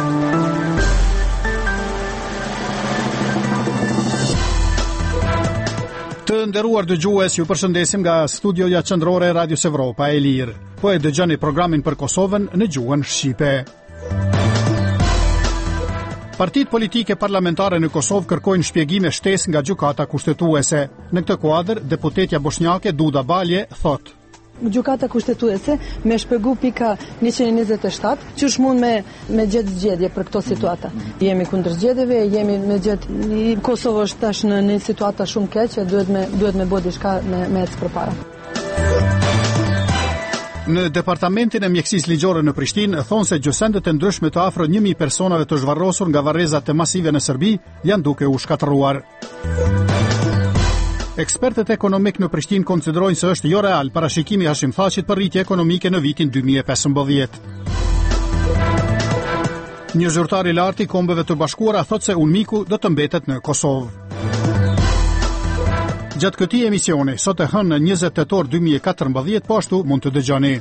Të nderuar dëgjues, ju përshëndesim nga studioja qendrore e Radios Evropa e Lirë. Po e dëgjoni programin për Kosovën në gjuhën shqipe. Partitë politike parlamentare në Kosovë kërkojnë shpjegime shtesë nga gjykata kushtetuese. Në këtë kuadër, deputetja bosnjake Duda Balje thotë: Gjykata kushtetuese me shpjegu pika 127, qysh mund me gjetë zgjedhje për këto situata. Jemi kundër zgjedhjeve, jemi me gjetë Kosova është tash në një situata shumë keqe, duhet me bëj diçka me ecë përpara. Në departamentin e mjekësisë ligjore në Prishtinë thonë se gjysendët e ndryshme të afro 1000 personave të zhvarrosur nga varrezat e masive në Serbi janë duke u shkatërruar. Ekspertët ekonomik në Prishtinë konsiderojnë se është jo real parashikimi i Hashim Thaqit për rritje ekonomike në vitin 2015. Një zyrtar i lartë i Kombeve të Bashkuara thotë se UNMIK-u do të mbetet në Kosovë. Gjatë këtij emisioni, sot e hënë 20 tetor 2014, po ashtu mund të dëgjoni.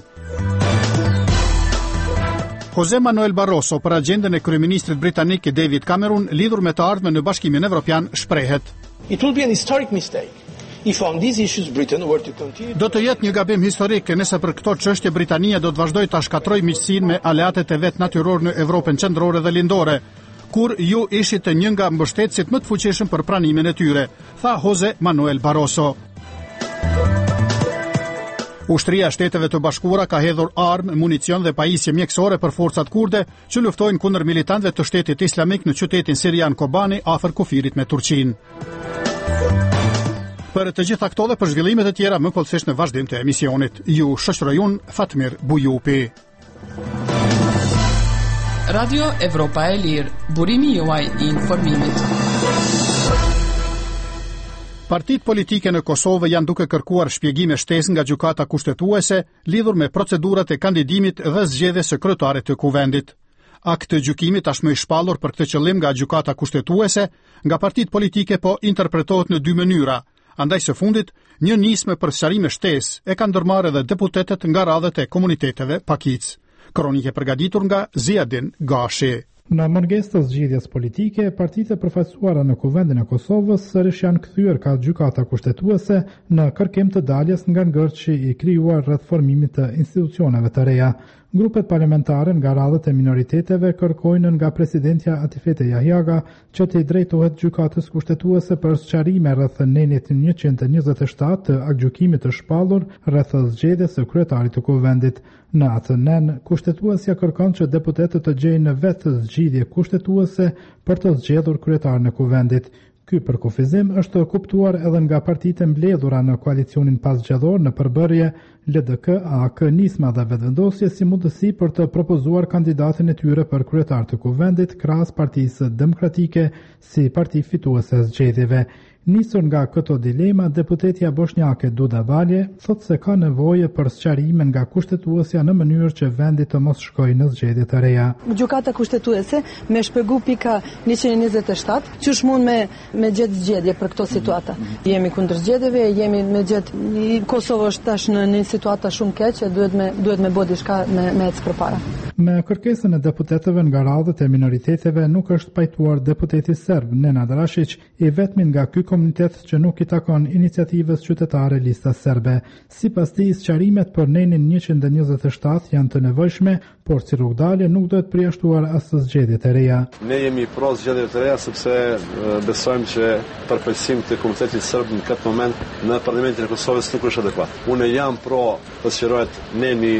Jose Manuel Barroso për agjendën e kryeministrit britanik David Cameron lidhur me të ardhmen në Bashkimin Evropian shprehet: It will be an historic mistake if on these issues Britain were to continue. Do të jetë një gabim historik nëse për këto çështje Britania do të vazhdojë ta shkatërrojë miqësinë me aleatet e vet natyror në Evropën qendrore dhe lindore, kur ju ishit një nga mbështetësit më të fuqishëm për pranimin e tyre, tha Jose Manuel Barroso. Ushtria e Shteteve të Bashkuara ka hedhur armë, municion dhe pajisje mjekësore për forcat kurde që luftojnë kundër militantëve të Shtetit Islamik në qytetin sirian Kobani afër kufirit me Turqinë. Për të gjitha këto dhe për zhvillimet e tjera më kollësisht në vazhdim të emisionit. Ju shoqëroj unë Fatmir Bujupi. Radio Evropa e Lirë, burimi juaj i informimit. Partitë politike në Kosovë janë duke kërkuar shpjegime shtesë nga gjykata kushtetuese lidhur me procedurat e kandidimit dhe zgjedhjes së kryetarit të kuvendit. Akti i gjykimit tashmë i shpallur për këtë qëllim nga gjykata kushtetuese, nga partitë politike po interpretohet në dy mënyra. Andaj së fundit, një nismë për sqarime shtesë e kanë ndërmarrë edhe deputetët nga radhët e komuniteteve pakicë. Kronike përgatitur nga Ziadin Gashi. Në mungesë të zgjidhjes politike, partitë e përfaqësuara në Kuvendin e Kosovës sërish janë kthyer ka gjykata kushtetuese në kërkim të daljes nga ngërçi i krijuar rreth formimit të institucioneve të reja. Grupet parlamentare nga radhët e minoriteteve kërkojnë nga presidentja Atifete Jahjaga që t'i drejtohet gjykatës kushtetuese për sqarime rreth nenit 127 të aktgjykimit të shpallur rreth zgjedhjes së kryetarit të kuvendit. Në atë nen, kushtetuesja kërkon që deputetët të gjejnë vetë zgjidhje kushtetuese për të zgjedhur kryetarin e kuvendit. Ky përkufizim është kuptuar edhe nga partitë mbledhura në koalicionin pasgjedhor në përbërje LDK, AK, Nisma dhe Vetëvendosje si mundësi për të propozuar kandidatin e tyre për kryetar të kuvendit krahas Partisë Demokratike si parti fituese e zgjedhjeve. Nisur nga këto dilema, deputetja bosnjake Duda Balje thotë se ka nevojë për sqarime nga kushtetuesja në mënyrë që vendi të mos shkojë në zgjedhje të reja. Gjykata kushtetuese me shpjegu pika 127, qysh mund me gjetë zgjedhje për këto situata. Jemi kundër zgjedhjeve, jemi me gjetë Kosova është tash në një situata shumë keqe, duhet me bëj diçka me ecë përpara. Me kërkesën e deputetëve nga radhët e minoriteteve nuk është pajtuar deputeti serb Nenad Rashić, i vetmi nga ky komunitet që nuk i takon iniciativës qytetare Lista Serbe. Sipas tij, sqarimet për nenin 127 janë të nevojshme, por si rrugdalje nuk do të përjashtuar as zgjedhje të reja. Ne jemi pro zgjedhjeve të reja sepse besojmë që përfaqësimi të komunitetit serb në këtë moment në parlamentin e Kosovës nuk është adekuat. Unë jam pro të sqarohet neni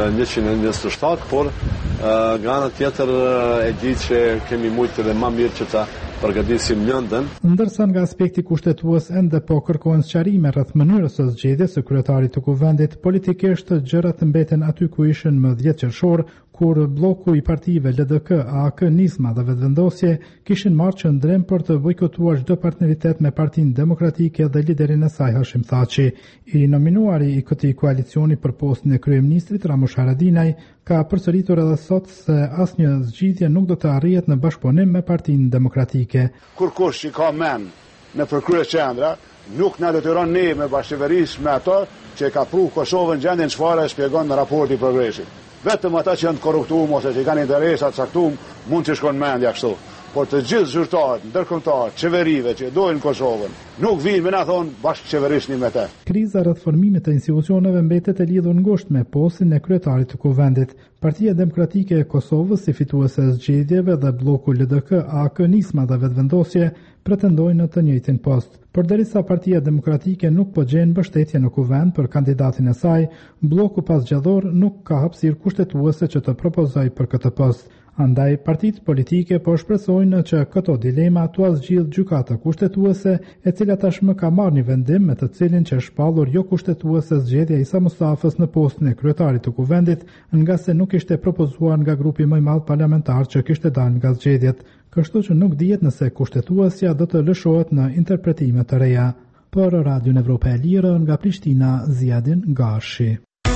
127, por nga ana tjetër e di që kemi mujtë dhe më mirë që ta përgatisim lëndën. Ndërsa nga aspekti kushtetues ende po kërkohen sqarime rreth mënyrës së zgjedhjes së kryetarit të kuvendit, politikisht gjërat mbeten aty ku ishin më 10 qershor, kur bloku i partive LDK, AK, Nisma dhe Vetëvendosje kishin marrë qëndrim për të bojkotuar çdo partneritet me Partinë Demokratike dhe liderin e saj Hashim Thaçi. I nominuari i këtij koalicioni për postën e kryeministrit Ramush Haradinaj ka përsëritur edhe sot se asnjë zgjidhje nuk do të arrihet në bashkëpunim me Partinë Demokratike. Kur kush i ka mend në përkrye qendra, nuk na detyron ne me bashkëverisë me ato që ka pru Kosovën gjendjen çfarë shpjegon në raporti progresit. Vetëm ata që janë korruptuar ose që kanë interesa të caktuar mund të shkojnë mendja kështu. Por të gjithë zyrtarët, ndërkombëtarët, qeverive që dojnë Kosovën, nuk vinë me na thonë bashkë qeverisni me te. Kriza rreth formimit të institucioneve mbetet e lidhur ngushtë me postin e kryetarit të kuvendit. Partia Demokratike e Kosovës, si fituese e zgjedhjeve dhe bloku LDK, AK, Nisma dhe Vetëvendosje, pretendojnë në të njëjtin post. Përderisa Partia Demokratike nuk po gjen mbështetje në kuvend për kandidatin e saj, bloku pasgjallor nuk ka hapësirë kushtetuese që të propozojë për këtë post. Andaj, partitë politike po shpresojnë që këto dilema t'u zgjidh gjykata kushtetuese, e cila tashmë ka marrë një vendim me të cilin që është shpallur jo kushtetuese zgjedhja Isa Mustafës në postin e kryetarit të kuvendit, nga se nuk ishte propozuar nga grupi më i madh parlamentar që kishte dalë nga zgjedhjet, kështu që nuk dihet nëse kushtetuesja do të lëshohet në interpretime të reja. Për Radion Evropa e Lirë, nga Prishtina, Ziadin Gashi.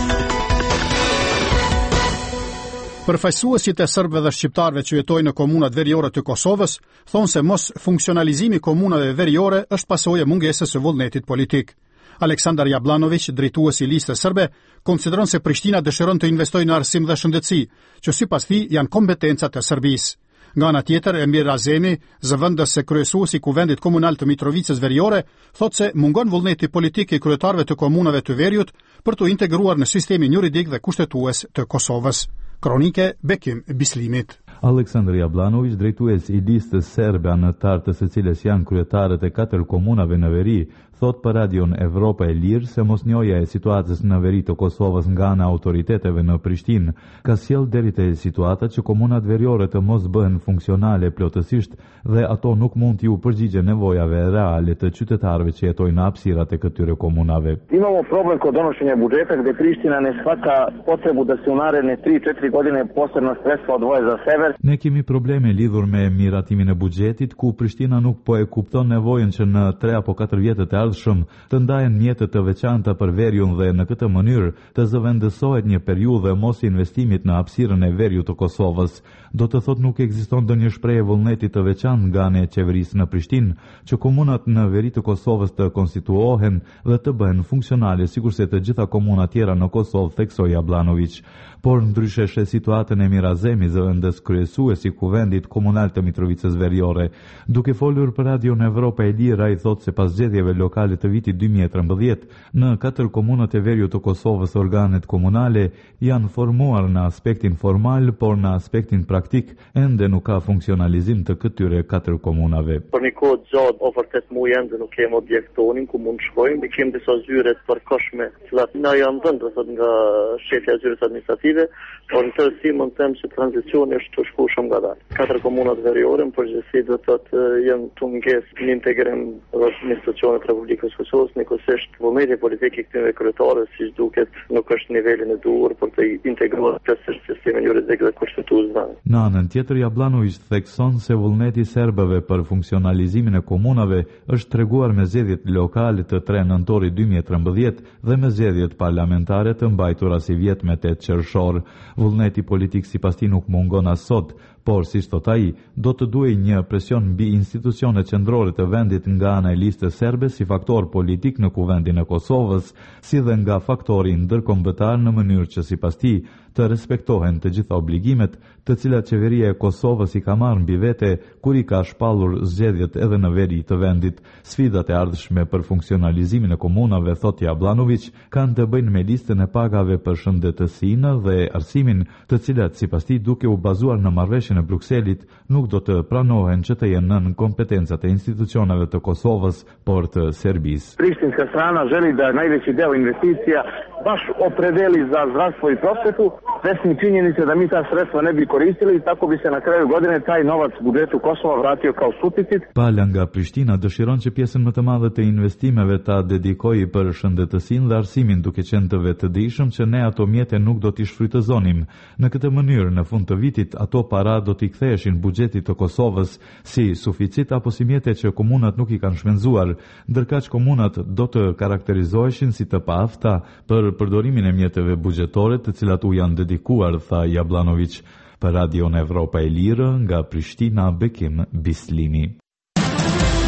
Përfaqësuesit e serbëve dhe shqiptarëve që jetojnë në komunat veriore të Kosovës thonë se mos funksionalizimi i komunave veriore është pasojë e mungesës së vullnetit politik. Aleksandar Jablanović, drejtuesi i listës serbe, konsideron se Prishtina dëshiron të investojë në arsim dhe shëndetësi, që sipas tij janë kompetencat e Serbisë. Nga ana tjetër, Emir Razemi, zëvendës se kryesuesi i kuvendit komunal të Mitrovicës veriore, thotë se mungon vullneti politik i kryetarëve të komunave të veriut për të integruar në sistemin juridik dhe kushtetues të Kosovës. Kronike Bekim Bislimit. Aleksandar Jablanović, drejtues i listës serbe anëtar të së cilës janë kryetarët e 4 komunave në veri, thot për Radion Evropa e Lirë se mosnjoja e situatës në veri të Kosovës nga ana autoriteteve në Prishtinë ka sjell deri te situata që komunat veriore të mos bëhen funksionale plotësisht dhe ato nuk mund t'ju përgjigjen nevojave reale të qytetarëve që jetojnë në hapësirat e këtyre komunave. Imamo problem kod donošenja budžeta gde Priština ne shvata potrebu da se u naredne 3-4 godine posebna sredstva odvoje za sever. Ne kemi probleme lidhur me miratimin e buxhetit ku Prishtina nuk po e kupton nevojën që në 3 apo 4 vjetët e ardhshëm të ndahen mjete të veçanta për veriun dhe në këtë mënyrë të zëvendësohet një periudhë mos investimit në hapësirën e veriut të Kosovës. Do të thotë nuk ekziston ndonjë shprehje vullneti të veçantë nga ana e qeverisë në Prishtinë që komunat në veri të Kosovës të konstituohen dhe të bëhen funksionale sikurse të gjitha komunat tjera në Kosovë, theksoi Jablanović. Por ndryshe she situatën e Mirazemi, zëvendës kryesuesi i kuvendit komunal të Mitrovicës veriore. Duke folur për Radion Evropa e Lirë, ai thotë se pas zgjedhjeve lokale të vitit 2013, në 4 komunat e veriut të Kosovës organet komunale janë formuar në aspektin formal, por në aspektin praktik ende nuk ka funksionalizim të këtyre 4 komunave. Për një kohë gjatë, o vërtet mu ende nuk kemi objektonin ku mund shkojmë, ne kemi disa zyre të përkohshme, cilat na janë dhënë do thotë nga shefja e zyrës administrative, por në tërësi mund të them se tranzicioni është të shkuar nga dalë. 4 komunat veriore në përgjithësi do të thotë janë të mungesë në integrim të institucioneve të Republikës së Kosovës, nikosisht vullneti politik i këtyre kryetarëve siç duket nuk është nivelin e duhur për të integruar plotësisht sistemin juridik dhe kushtetues. Në anën tjetër, Jablanović thekson se vullneti serbëve për funksionalizimin e komunave është treguar me zgjedhjet lokale të 3 nëntorit 2013 dhe me zgjedhjet parlamentare të mbajtura si vjet me 8 qershor. Vullneti politik sipas tij nuk mungon as sot, por si thot ai, do të duhej një presion mbi institucionet qendrore të vendit nga ana e listës serbe si faktor politik në kuvendin e Kosovës, si dhe nga faktori ndërkombëtar në mënyrë që sipas tij të respektohen të gjitha obligimet të cilat qeveria e Kosovës i ka marrë mbi vete kur i ka shpallur zgjedhjet edhe në veri të vendit. Sfidat e ardhshme për funksionalizimin e komunave, thot Jablanović, kanë të bëjnë me listën e pagave për shëndetësinë dhe arsimin, të cilat sipas tij duke u bazuar në marrëveshjen e Brukselit nuk do të pranohen që të jenë nën kompetencat e institucioneve të Kosovës, por të Serbisë. Prištinska strana želi da najveći deo investicija baš opredeli za zdravstvo i prosvetu, svesni činjenice da mi ta sredstva ne bi koristili, tako bi se na kraju godine taj novac budžetu Kosova vratio kao suficit. Pala nga Prishtina dëshiron që pjesën më të madhe të investimeve ta dedikojë për shëndetësinë dhe arsimin, duke qenë të vetëdijshëm që ne ato mjete nuk do t'i shfrytëzonim. Në këtë mënyrë, në fund të vitit, ato para do t'i ktheheshin buxhetit të Kosovës si suficit apo si mjete që komunat nuk i kanë shpenzuar, ndërkaq komunat do të karakterizoheshin si të paafta për përdorimin e mjeteve buxhetore të cilat u janë dedikuar, tha Jablanović. Për Radion Evropa e Lirë, nga Prishtina, Bekim Bislimi.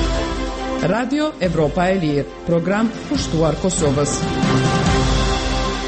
Radio Evropa e Lirë, program pushtuar Kosovës.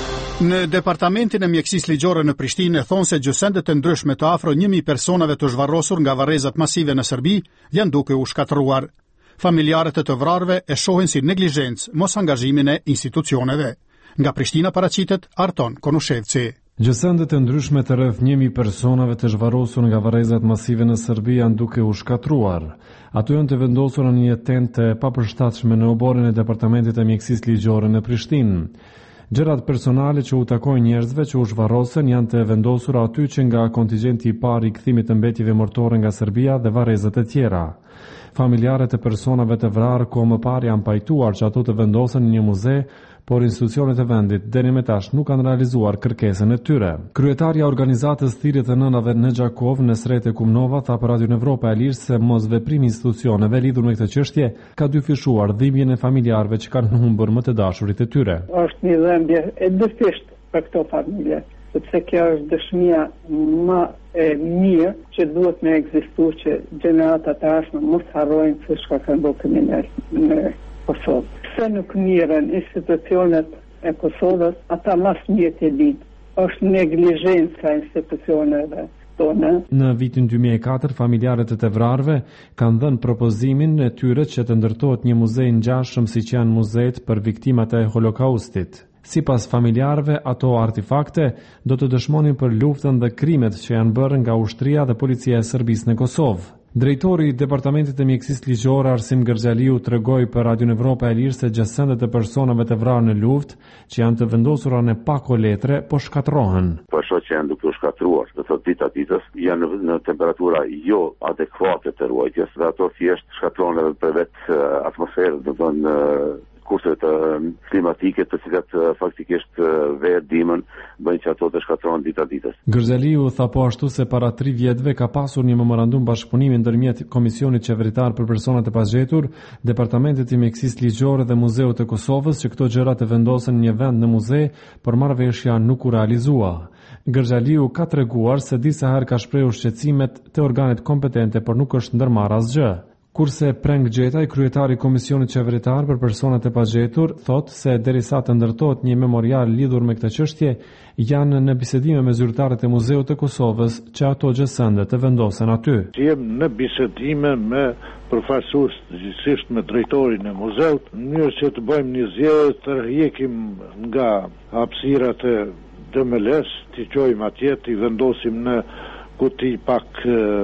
Në departamentin e mjekësisë ligjore në Prishtinë thonë se gjysëndet e ndryshme të afro 1000 personave të zhvarrosur nga varrezat masive në Serbi janë duke u shkatëruar. Familjarët e të vrarve e shohin si neglizhencë mos angazhimin e institucioneve. Nga Prishtina paraqitet Arton Konushevci. Gjysëndet e ndryshme të rreth 1000 personave të zhvarrosur nga varrezat masive në Serbi janë duke u shkatruar. Ato janë të vendosur në një tent të papërshtatshme në oborin e departamentit të mjekësisë ligjore në Prishtinë. Gjërat personale që u takojnë njerëzve që u zhvarrosen janë të vendosura aty që nga kontingjenti i parë i kthimit të mbetjeve mortore nga Serbia dhe varrezat e tjera. Familjarët e personave të vrarë kohë më parë janë pajtuar që ato të vendosen në një muze, por institucionet e vendit deri më tash nuk kanë realizuar kërkesën e tyre. Kryetaria e organizatës Thirrjet e Nënave në Gjakov, Nesrete Kumnova, tha për Radio Evropa e Lirë se mosveprimi i institucioneve lidhur me këtë çështje ka dyfishuar dhimbjen e familjarëve që kanë humbur më të dashurit e tyre. Është një dhimbje e dëshpërt për këto familje, sepse kjo është dëshmia më e mirë që duhet me ekzistuar që gjeneratat e ardhshme mos harrojnë se çka kanë bërë kriminalët në Kosovë. Se nuk mirën institucionet e Kosovës, ata mas mirë të ditë. Është neglizhenca e institucioneve tonë. Në vitin 2004, familjarët e të vrarve kanë dhënë propozimin e tyre që të ndërtohet një muze i ngjashëm siç janë muzeet për viktimat e Holokaustit. Sipas familjarëve, ato artefakte do të dëshmonin për luftën dhe krimet që janë bërë nga ushtria dhe policia e Serbisë në Kosovë. Drejtori i Departamentit të Mjekësisë Ligjore Arsim Gërxhaliu tregoi për Radio Evropa e Lirë se gjysëndet e personave të vrarë në luftë, që janë të vendosura në pako letre, po shkatërrohen. Po shoh që janë duke u shkatëruar, do thotë ditë ditës janë në temperatura jo adekuate të ruajtjes, dhe ato thjesht shkatërrohen edhe për vetë atmosferën, do thonë kushtet klimatike të cilat faktikisht verë dimën bëjnë që ato të shkatërrohen dita ditës. Gërxhaliu tha po ashtu se para 3 vjetëve ka pasur një memorandum bashkëpunimi ndërmjet Komisionit Qeveritar për Personat e Pagjetur, Departamentit të Mjekësisë Ligjore dhe Muzeut të Kosovës që këto gjëra të vendosen në një vend në muze, por marrëveshja nuk u realizua. Gërxhaliu ka treguar se disa herë ka shprehur shqetësimet te organet kompetente, por nuk është ndërmarrë asgjë. Kurse Preng Gjetaj, kryetari i Komisionit Qeveritar për Personat e Pagjetur, thotë se derisa të ndërtohet një memorial lidhur me këtë çështje, janë në bisedime me zyrtarët e Muzeut të Kosovës që ato gjysënde të vendosen aty. Jem në bisedime me përfaqësues, gjithsesi me drejtorin e muzeut, në mënyrë që të bëjmë një zgjedhje të rrjekim nga hapësirat e DML-s, t'i çojmë atje, t'i vendosim në kuti pak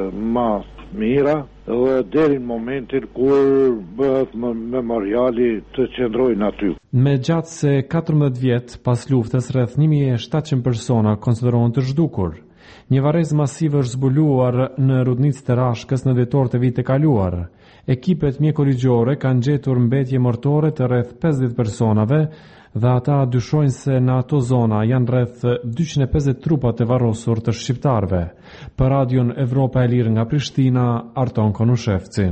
më mira, dhe deri në momentin kur bëhet memoriali të qëndrojnë aty. Me gjatë se 14 vjet pas luftës, rreth 1700 persona konsiderohen të zhdukur. Një varrezë masive është zbuluar në rudnicë të Rashkës në dhjetor të vitit të kaluar. Ekipet mjekoligjore kanë gjetur mbetje mortore të rreth 50 personave dhe ata dyshojnë se në ato zona janë rreth 250 trupa të varrosur të shqiptarëve. Për Radion Evropa e Lirë nga Prishtina, Arton Konushevci.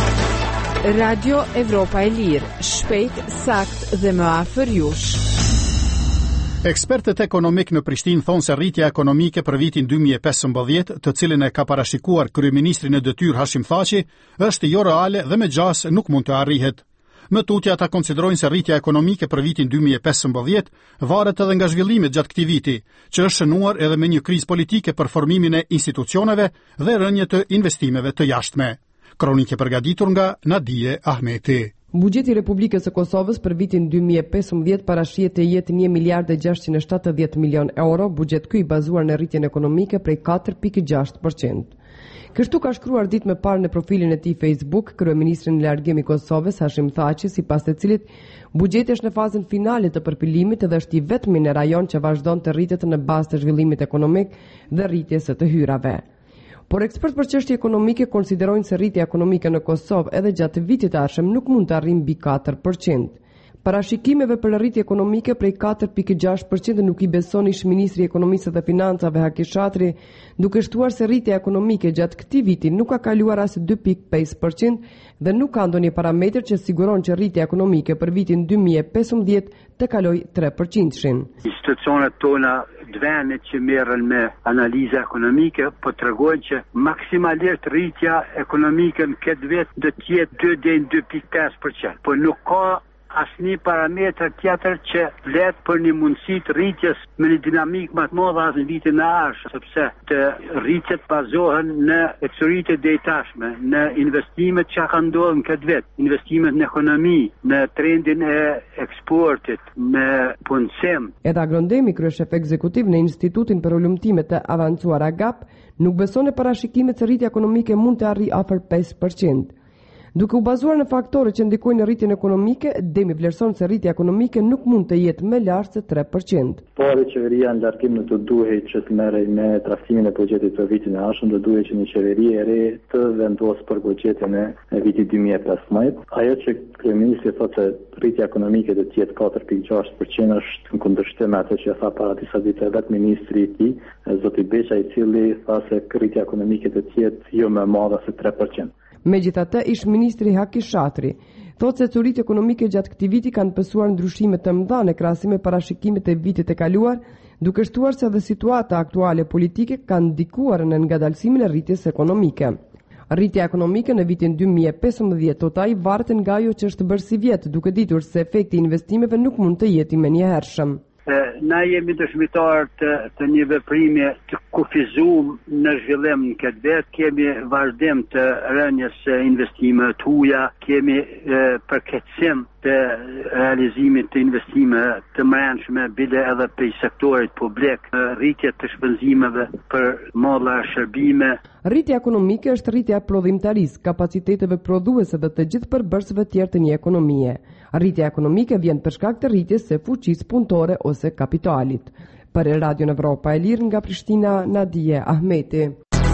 Radio Evropa e Lirë, shpejt, sakt dhe më afër jush. Ekspertët ekonomik në Prishtinë thonë se rritja ekonomike për vitin 2015, të cilën e ka parashikuar kryeministri në detyrë Hashim Thaçi, është jo reale dhe me gjas nuk mund të arrihet. Më tutje ata konsiderojnë se rritja ekonomike për vitin 2015 varet edhe nga zhvillimet gjatë këtij viti, që është shënuar edhe me një krizë politike për formimin e institucioneve dhe rënje të investimeve të jashtme. Kronike përgatitur nga Nadije Ahmeti. Buxheti i Republikës së Kosovës për vitin 2015 parashihet të jetë 1 miliard e 670 milion euro, buxhet ky i bazuar në rritjen ekonomike prej 4.6%. Kështu ka shkruar ditë më parë në profilin e tij Facebook kryeministri në largim i Kosovës Hashim Thaçi, sipas të cilit buxheti është në fazën finale të përpilimit dhe është i vetmi në rajon që vazhdon të rritet në bazë të zhvillimit ekonomik dhe rritjes së të hyrave. Por ekspertë për çështje ekonomike konsiderojnë se rritja ekonomike në Kosovë edhe gjatë vitit të ardhshëm nuk mund të arrijë mbi 4%. Parashikimeve për rritje ekonomike prej 4.6% nuk i beson ish-ministri i Ekonomisë dhe Financave Haki Shatri, duke shtuar se rritja ekonomike gjatë këtij viti nuk ka kaluar as 2.5% dhe nuk ka ndonjë parametër që siguron që rritja ekonomike për vitin 2015 të kalojë 3%. Institucionet tona dvenit që merren me analiza ekonomike po tregojnë që maksimalisht rritja ekonomike në këtë vit do të jetë 2 deri në 2.5%. Po nuk ka asnjë parametër tjetër që flet për një mundësi të rritjes me një dinamikë më të madhe as në vitin e ardhshëm, sepse të rritjet bazohen në eksperitë e tashme, në investimet që kanë ndodhur në këtë vit, investimet në ekonomi, në trendin e eksportit, në punësim. Edha Grondemi, kryeshef ekzekutiv në Institutin për Ulëmtime të Avancuara GAP, nuk beson në parashikimet se rritja ekonomike mund të arrijë afër 5%. Duke u bazuar në faktorët që ndikojnë në rritjen ekonomike, Demi vlerëson se rritja ekonomike nuk mund të jetë më lart se 3%. Por qeveria në largim nuk do duhet që të merrej me traftimin e buxhetit për vitin e ardhshëm, do duhet që një qeveri e re të vendosë për buxhetin e vitit 2015. Ajo që kryeministri thotë se rritja ekonomike do të jetë 4.6% është në kundërshtim me atë që tha para disa ditëve vetë ministri i tij, zoti Beqa, i cili tha se rritja ekonomike do të jetë jo më e madhe se 3%. Megjithatë, ish ministri Haki Shatri thotë se curit ekonomike gjatë këtij viti kanë pësuar ndryshime të mëdha në krahasim me parashikimet e vitit e kaluar, duke shtuar se edhe situata aktuale politike kanë ndikuar në ngadalësimin e rritjes ekonomike. Rritja ekonomike në vitin 2015 totaj varet nga ajo që është bërë si vjet, duke ditur se efekti i investimeve nuk mund të jetë i menjëhershëm. Na jemi dëshmitar të një veprimi të kufizuar në zhvillim në këtë vit, kemi vazhdim të rënies investime të huaja, kemi përkeqësim të realizimit të investime të brendshme bile edhe për sektorit publik, rritje të shpenzimeve për molla shërbime. Rritja ekonomike është rritja e prodhimtarisë, kapaciteteve prodhuese dhe të gjithë përbërësve tjerë të një ekonomie. Rritja ekonomike vjen për shkak të rritjes së fuqisë punëtore ose kapitalit. Për Radio Evropa e Lirë nga Prishtina, Nadije Ahmeti.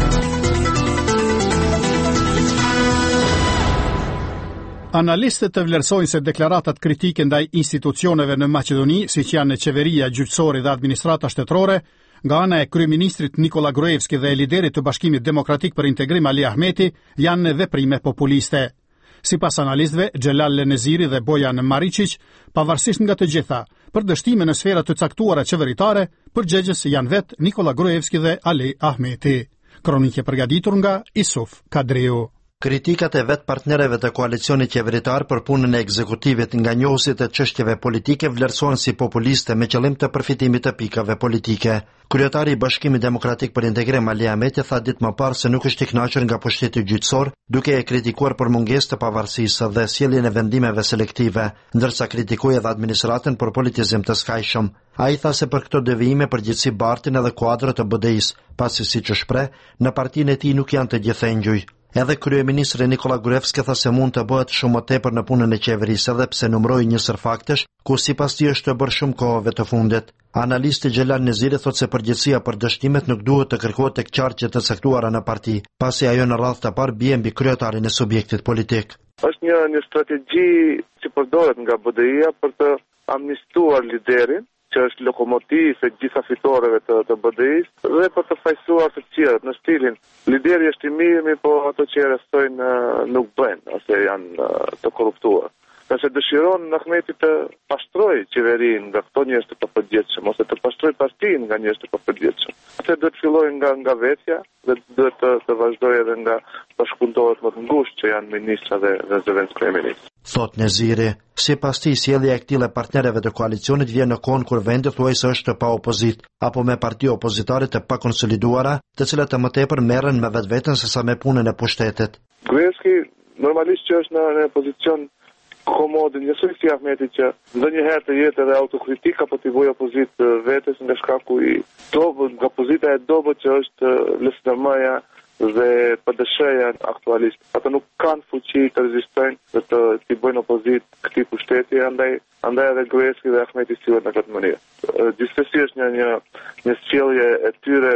Analistët të vlerësojnë se deklaratat kritike ndaj institucioneve në Maqedoni, siç janë qeveria, gjyqësori dhe administrata shtetërore, nga ana e kryeministrit Nikola Gruevski dhe e liderit të Bashkimit Demokratik për Integrim Ali Ahmeti, janë veprime populiste. Sipas analistëve, Xhelal Leneziri dhe Bojan Maričić, pavarësisht nga të gjitha, për dështime në sfera të caktuara qeveritare, përgjegjës janë vetë Nikola Gruevski dhe Ali Ahmeti. Kronikë përgatitur nga Isuf Kadriu. Kritikat e vetë partnereve të koalicionit qeveritar për punën e ekzekutivit nga njohësit e çështjeve politike vlerësohen si populiste me qëllim të përfitimit të pikave politike. Kryetari i Bashkimit Demokratik për Integrim Ali Ahmeti tha ditë më parë se nuk është i kënaqur nga pushteti gjyqësor, duke e kritikuar për mungesë të pavarësisë dhe sjelljen e vendimeve selektive, ndërsa kritikoi edhe administratën për politizim të skajshëm. Ai tha se për këto devijime përgjithësi bartin edhe kuadrët e BDI-s, pasi siç e shpreh, në partinë e tij nuk janë të gjithë ngjuj. Edhe kryeministri Nikola Gruevski tha se mund të bëhet shumë më tepër në punën e qeverisë, edhe pse numëroi një sër faktesh ku sipas tij është të bërë shumë kohëve të fundit. Analisti Xhelal Neziri thotë se përgjegjësia për dështimet nuk duhet të kërkohet tek qarqet të caktuara në parti, pasi ajo në radhë të parë bie mbi kryetarin e subjektit politik. Është një strategji që përdoret nga BDI-ja për të amnistuar liderin, që është lokomotivë e gjitha fitoreve të BDI-s, dhe për të fajsuar të tjerët në stilin lideri është i mirë, po ato që rrestojnë nuk bëjnë ose janë të korruptuar. Nëse dëshiron Ahmeti të pastroj qeverinë nga këto njerëz të papërgjegjshëm ose të pastroj partinë nga njerëz të papërgjegjshëm, atë duhet të fillojë nga vetja dhe duhet të vazhdojë edhe nga bashkëpunëtorët më të ngushtë që janë ministra dhe zëvendës kryeministri. Thot Neziri, sipas tij sjellja e këtyre partnerëve të koalicionit vjen në kohën kur vendi thuajse është pa opozit apo me parti opozitare të pakonsoliduara, të cilat më tepër merren me vetveten sesa me punën e pushtetit. Gruevski normalisht që është në pozicion komodin, njësoj si Ahmeti që ndonjëherë të jetë edhe autokritik apo të vojë opozit vetes nga shkaku i dobët, nga pozita e dobët që është LSDM-ja dhe PD-ja aktualisht. Ata nuk kanë fuqi të rezistojnë dhe të bëjnë opozit këtij pushteti, andaj edhe Gruevski dhe Ahmeti sillen në këtë mënyrë. Gjithsesi është një sjellje e tyre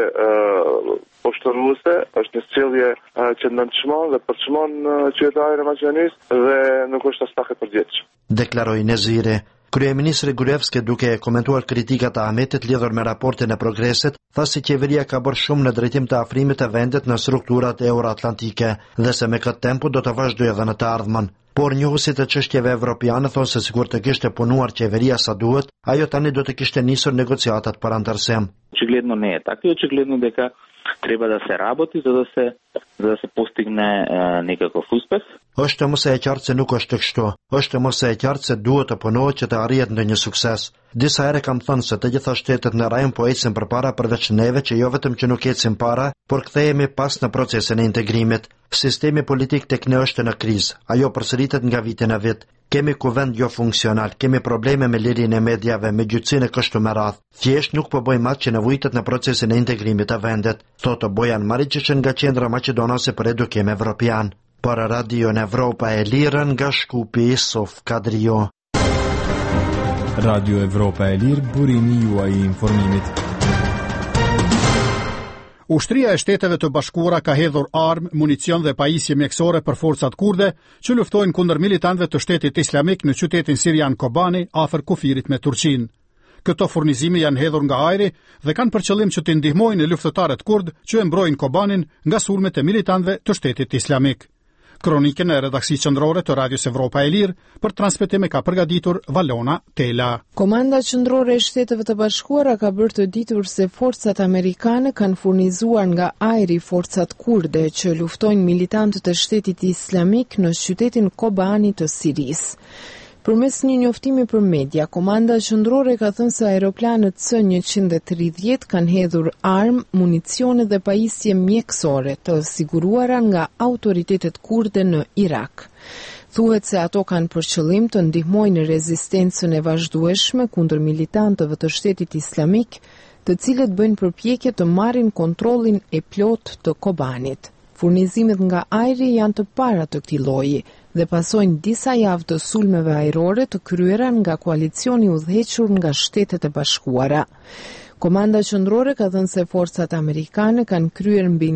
poshtëruese, është një sjellje që nënçmon dhe përçmon qytetarin e Maqedonisë dhe nuk është as pak e përgjithshme. Deklaroi Neziri. Kryeministri Gruevski, duke komentuar kritikat e Ahmetit lidhur me raportin e progresit, tha se qeveria ka bërë shumë në drejtim të afrimit të vendit në strukturat euroatlantike dhe se me këtë tempo do të vazhdojë edhe në të ardhmen. Por njohësit e çështjeve evropiane thonë se sikur të kishte punuar qeveria sa duhet, ajo tani do të kishte nisur negociatat për antarësim. Очигледно не е така и очигледно дека Treba da se raboti za da se postigne nekakav uspeh. Është mos e qartë se nuk është kështu. Është mos e qartë se duhet të punohet që të arrihet ndonjë sukses. Disa herë kam thënë se të gjitha shtetet në rajon po ecin përpara përveç neve që jo vetëm që nuk ecin para, por kthehemi pas në procesin e integrimit. Sistemi politik tek ne është në krizë. Ajo përsëritet nga vite në vit. Kemi kuvend jo funksional, kemi probleme me lirjen e mediave, me gjyqësinë e kështu me radhë. Thjesht nuk po bëjmë atë që nevojitet në procesin e integrimit të vendet, thotë Bojan Maričić nga Qendra Maqedonase për Edukim Evropian. Për Radio Evropa e Lirë nga Shkupi, Sof Kadrio. Radio Evropa e Lirë, burimi juaj i informimit. Ushtria e Shteteve të Bashkuara ka hedhur armë, municion dhe pajisje mjekësore për forcat kurde që luftojnë kundër militantëve të Shtetit Islamik në qytetin sirian Kobani afër kufirit me Turqinë. Këto furnizime janë hedhur nga ajri dhe kanë për qëllim që të ndihmojnë luftëtarët kurd që e mbrojnë Kobanin nga sulmet e militantëve të Shtetit Islamik. Kronikën e redaksisë qendrore të Radios Evropa e Lirë për transmetim ka përgatitur Valona Tela. Komanda qendrore e Shteteve të Bashkuara ka bërë të ditur se forcat amerikane kanë furnizuar nga ajri forcat kurde që luftojnë militantët e Shtetit Islamik në qytetin Kobani të Sirisë. Përmes një njoftimi për media, komanda qendrore ka thënë se aeroplanët C-130 kanë hedhur armë, municione dhe pajisje mjekësore të siguruara nga autoritetet kurde në Irak. Thuhet se ato kanë për qëllim të ndihmojnë rezistencën e vazhdueshme kundër militantëve të Shtetit Islamik, të cilët bëjnë përpjekje të marrin kontrollin e plot të Kobanit. Furnizimet nga ajri janë të para të këtij lloji dhe pasojnë disa javë të sulmeve ajrore të kryera nga koalicioni udhëhequr nga Shtetet e Bashkuara. Komanda qendrore ka thënë se forcat amerikane kanë kryer mbi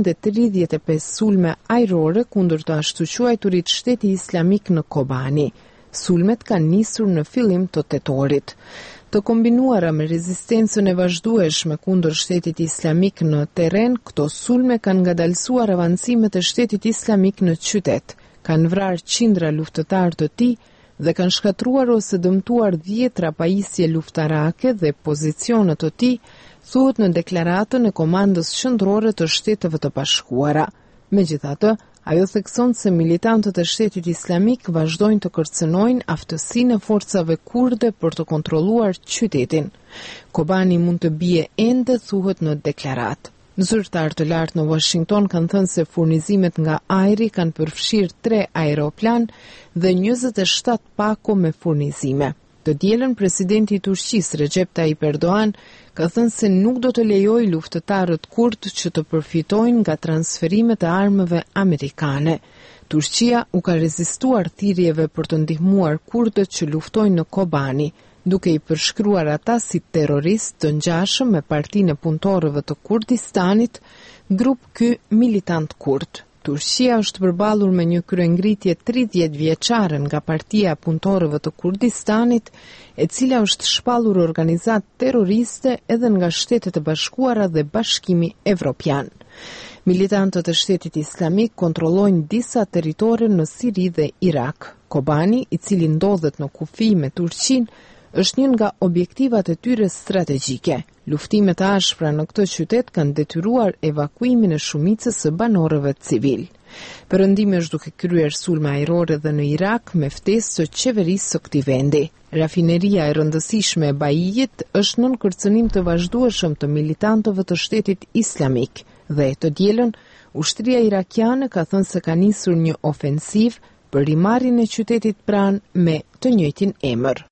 135 sulme ajrore kundër të ashtu quajturit Shteti Islamik në Kobani. Sulmet kanë nisur në fillim të tetorit. Të kombinuara me rezistencën e vazhdueshme kundër Shtetit Islamik në terren, këto sulme kanë ngadalësuar avancimet e Shtetit Islamik në qytet, kanë vrarë qindra luftëtar të tij dhe kanë shkatruar ose dëmtuar 10 pajisje luftarake dhe pozicionet të tij, thuhet në deklaratën e Komandës Qendrore të Shteteve të Bashkuara. Megjithatë, ajo thekson se militantët e Shtetit Islamik vazhdojnë të kërcënojnë aftësinë e forcave kurde për të kontrolluar qytetin. Kobani mund të bie ende, thuhet në deklaratë. Zyrtar të lartë në Washington kanë thënë se furnizimet nga ajri kanë përfshirë 3 aeroplan dhe 27 pako me furnizime. Të dielën presidenti i Turqisë Recep Tayyip Erdogan ka thënë se nuk do të lejojë luftëtarët kurd që të përfitojnë nga transferimet e armëve amerikane. Turqia u ka rezistuar thirrjeve për të ndihmuar kurdët që luftojnë në Kobani, duke i përshkruar ata si terroristë të ngjashëm me Partinë e Punëtorëve të Kurdistanit, grup ky militant kurd. Turqia është përballur me një kryengritje 30 vjeçare nga Partia e Punëtorëve të Kurdistanit, e cila është shpallur organizatë terroriste edhe nga Shtetet e Bashkuara dhe Bashkimi Evropian. Militantët e Shtetit Islamik kontrollojnë disa territore në Siri dhe Irak. Kobani, i cili ndodhet në kufi me Turqinë, është një nga objektivat e tyre strategjike. Luftimet e ashpra në këtë qytet kanë detyruar evakuimin e shumicës së banorëve civil. Perëndimi është duke kryer sulme ajrore dhe në Irak me ftesë së qeverisë së këtij vendi. Rafineria e rëndësishme e Baijit është nën kërcënim të vazhdueshëm të militantëve të Shtetit Islamik dhe të dielën ushtria irakiane ka thënë se ka nisur një ofensiv për rimarrjen e qytetit pranë me të njëjtin emër.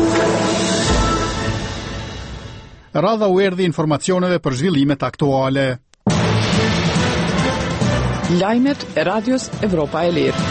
Radha u erdhi informacioneve për zhvillimet aktuale. Lajmet e Radios Evropa e Lirë.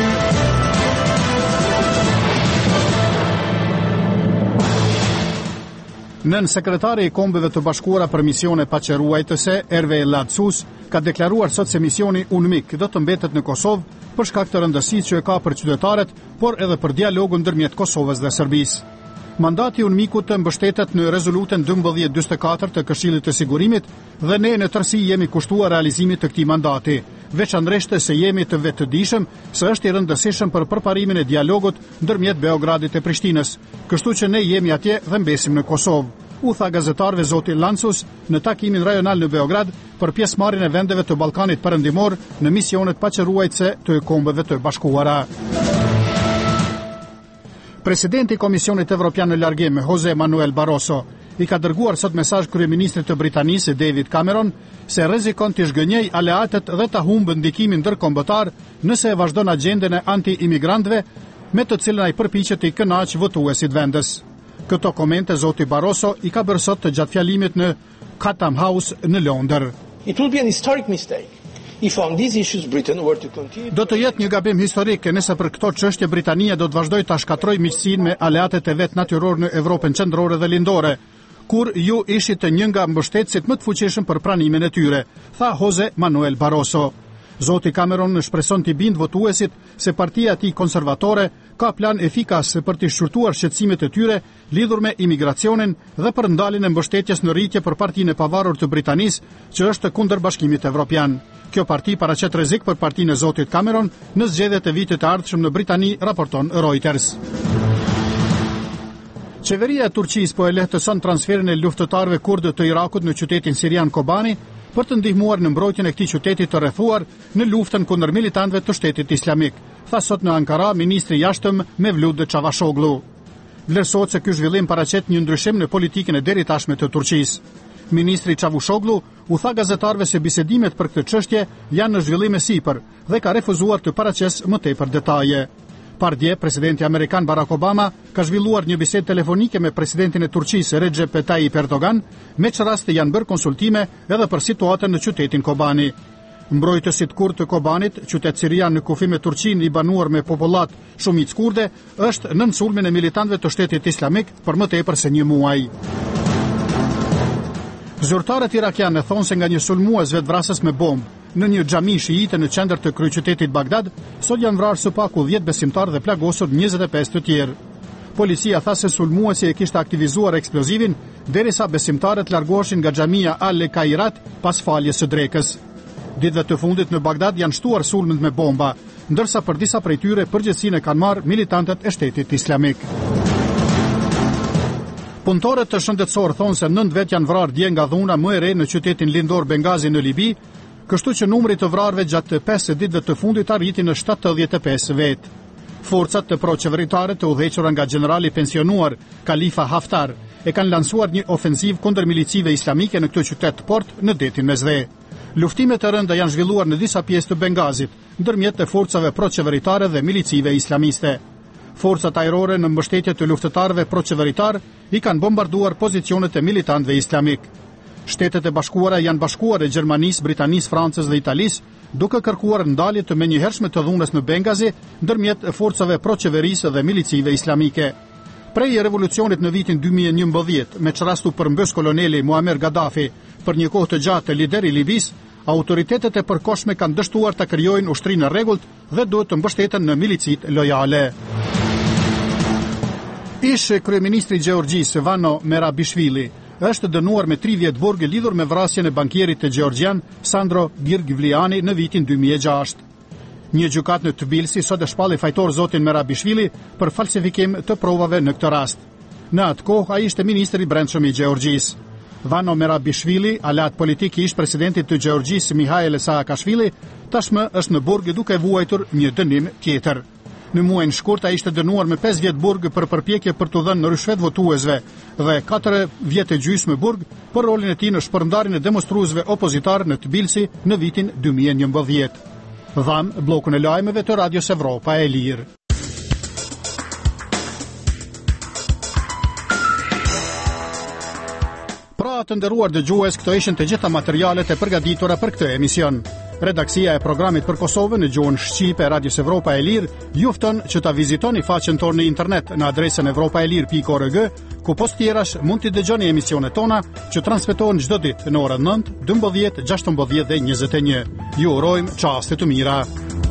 Nën sekretari i Kombeve të Bashkuara për misione paqeruajtëse, Hervé Ladsus, ka deklaruar sot se misioni UNMIK do të mbetet në Kosovë për shkak të rëndësisë që e ka për qytetarët, por edhe për dialogun ndërmjet Kosovës dhe Serbisë. Mandati UNMIK-ut të mbështetet në rezolutën 1244 të Këshillit të Sigurimit dhe ne në tërësi jemi kushtuar realizimit të këtij mandati, veçanërisht se jemi të vetëdijshëm se është i rëndësishëm për përparimin e dialogut ndërmjet Beogradit e Prishtinës, kështu që ne jemi atje dhe mbesim në Kosovë. u tha gazetarëve zoti Lancus në takimin rajonal në Beograd për pjesëmarrjen e vendeve të Ballkanit Perëndimor në misionet paqëruajtëse të Kombeve të Bashkuara. Presidenti i Komisionit Evropian në largim, Jose Manuel Barroso, i ka dërguar sot mesazh kryeministrit të Britanisë David Cameron se rrezikon të zhgënjej aleatët dhe ta humbë ndikimin ndërkombëtar nëse e vazhdon agjendën e anti-imigrantëve me të cilën ai përpiqet të kënaqë votuesit vendes. Këto komente zoti Barroso i ka bërë sot gjatë fjalimit në Chatham House në Londër. It will be an historic mistake if on these issues Britain were to continue. Do të jetë një gabim historik nëse për këto çështje Britania do të vazhdojë ta shkatrojë miqësinë me aleatët e vet natyror në Evropën qendrore dhe lindore, kur ju ishit një nga mbështetësit më të fuqishëm për pranimin e tyre, tha Jose Manuel Barroso. Zoti Cameron shpreson t'i bind votuesit se partia e tij konservatore ka plan efikas për të shqyrtuar shqetësimet e tyre lidhur me imigracionin dhe për ndaljen e mbështetjes në rritje për Partinë e Pavarur të Britanisë, që është kundër Bashkimit Evropian. Kjo parti paraqet rrezik për partinë e zotit Cameron në zgjedhjet e vitit të ardhshëm në Britani, raporton Reuters. Qeveria e Turqisë po e lehtëson transferin e luftëtarëve kurdë të Irakut në qytetin sirian Kobani për të ndihmuar në mbrojtjen e këtij qyteti të rrethuar në luftën kundër militantëve të Shtetit Islamik, tha sot në Ankara ministri i jashtëm Mevlut Çavashoglu. Vlerësohet se ky zhvillim paraqet një ndryshim në politikën e deritashme të Turqisë. Ministri Çavuşoglu u tha gazetarëve se bisedimet për këtë çështje janë në zhvillim e sipër dhe ka refuzuar të paraqesë më tepër detaje. Pardje, presidenti amerikan Barack Obama ka zhvilluar një bisedë telefonike me presidentin e Turqisë Recep Tayyip Erdogan, me që raste janë bërë konsultime edhe për situatën në qytetin Kobani. Mbrojtësit kurd të Kobanit, qytet sirian në kufi me Turqinë i banuar me popullat shumicë kurde, është nën sulmin e militantëve të Shtetit Islamik për më tepër se një muaj. Zyrtarët irakianë thonë se nga një sulmues vetvrasës me bombë në një xhami shiite në qendër të kryeqytetit Bagdad, sot janë vrarë së paku 10 besimtarë dhe plagosur 25 të tjerë. Policia tha se sulmuesi e kishte aktivizuar eksplozivin derisa besimtarët largoheshin nga xhamia Al-Kairat pas faljes së drekës. Ditëve të fundit në Bagdad janë shtuar sulmet me bomba, ndërsa për disa prej tyre përgjegjësinë kanë marrë militantët e Shtetit Islamik. Punëtorët të shëndetësor thonë se 9 vet janë vrarë dje nga dhuna më e re në qytetin lindor Bengazi në Libi, kështu që numri të vrarëve gjatë 5 ditëve të fundit arriti në 75 vet. Forcat të proqeveritare të udhëhequra nga generali pensionuar Khalifa Haftar e kanë lansuar një ofensiv kundër milicive islamike në këtë qytet port në detin Mesdhe. Luftimet e rënda janë zhvilluar në disa pjesë të Bengazit, ndërmjet të forcave proqeveritare dhe milicive islamiste. Forcat ajrore në mbështetje të luftëtarëve proqeveritar i kanë bombarduar pozicionet e militantëve islamik. Shtetet e Bashkuara janë bashkuar e Gjermanisë, Britanisë, Francës dhe Italisë, duke kërkuar ndalje të menjëhershme të dhunës në Bengazi ndërmjet forcave proqeverisë dhe milicive islamike. Prej revolucionit në vitin 2011, me çrastu përmbys koloneli Muammar Gaddafi për një kohë të gjatë lider i Libis, autoritetet e përkohshme kanë dështuar ta krijojnë ushtrinë e rregullt dhe duhet të mbështeten në milicit lojale. Ish kryeministri i Gjeorgjisë Vano Merabishvili është dënuar me 30 burg lidhur me vrasjen e bankierit të gjeorgjian Sandro Girgvliani në vitin 2006. Një gjykat në Tbilisi sot e shpalli fajtor zotin Merabishvili për falsifikim të provave në këtë rast. Në atë kohë ai ishte ministri i brendshëm i Gjeorgjisë. Vano Merabishvili, aleat politik i ish presidentit të Gjeorgjisë Mihail Saakashvili, tashmë është në burg duke vuajtur një dënim tjetër. Në muajin shkurt ai ishte dënuar me 5 vjet burg për përpjekje për t'u dhënë rishvet votuesve dhe 4 vjet e gjysmë burg për rolin e tij në shpërndarjen e demonstruesve opozitar në Tbilisi në vitin 2011. Dham bllokun e lajmeve të Radios Evropa e Lirë. Pra të nderuar dëgjues, këto ishin të gjitha materialet e përgatitura për këtë emision. Redaksia e programit për Kosovën në gjuhën shqipe e Radios Evropa e Lirë ju fton që ta vizitoni faqen tonë në internet në adresën evropaelir.org, ku post tjerash mund t'i dëgjoni emisionet tona që transmetohen çdo ditë në orën 9, 12, 16 dhe 21. Ju urojmë çaste të mira.